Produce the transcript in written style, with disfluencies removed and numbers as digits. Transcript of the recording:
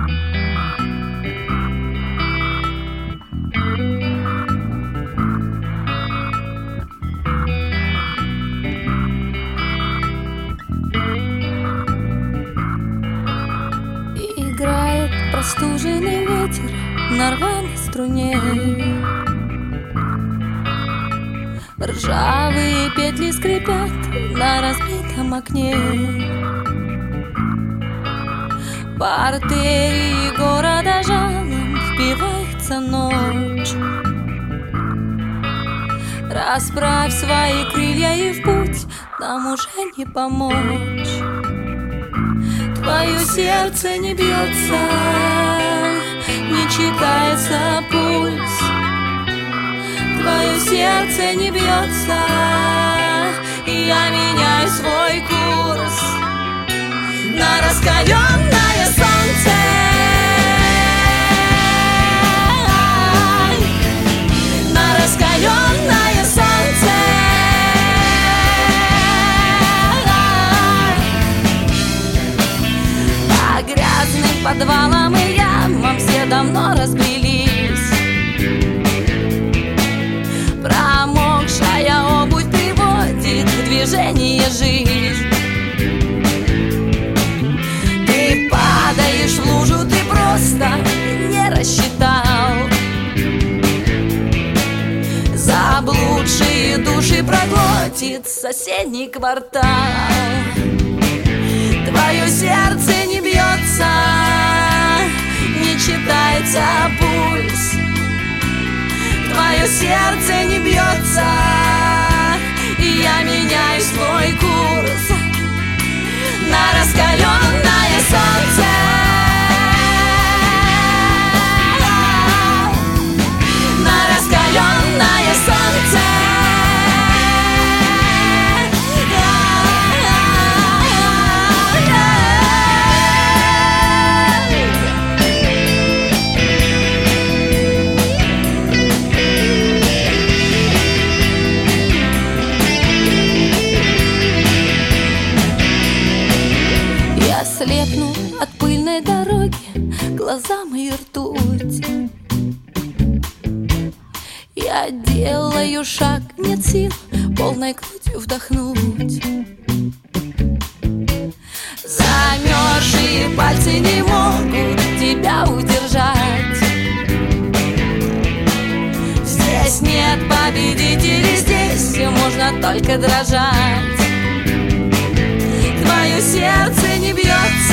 Играет простуженный ветер на рваной струне. Ржавые петли скрипят на разбитом окне. В артерии города жалом впивается ночь. Расправь свои крылья и в путь, нам уже не помочь. Твое сердце не бьется, не читается пульс. Твое сердце не бьется, и я меняю свой курс на раскаленное солнце. На раскаленное солнце. По грязным подвалам и ямам все давно разбрелись. Промокшая обувь приводит в движение жизнь. Ты падаешь в лужу, ты просто не рассчитал. Заблудшие души проглотит соседний квартал. Твое сердце не бьется, не читается пульс. Твое сердце не бьется, и я меняю свой курс на раскаленное солнце. На раскаленное солнце. Слепну от пыльной дороги, глаза мои ртуть. Я делаю шаг, нет сил полной грудью вдохнуть. Замерзшие пальцы не могут тебя удержать. Здесь нет победителей, здесь можно только дрожать. Твое сердце не бьется,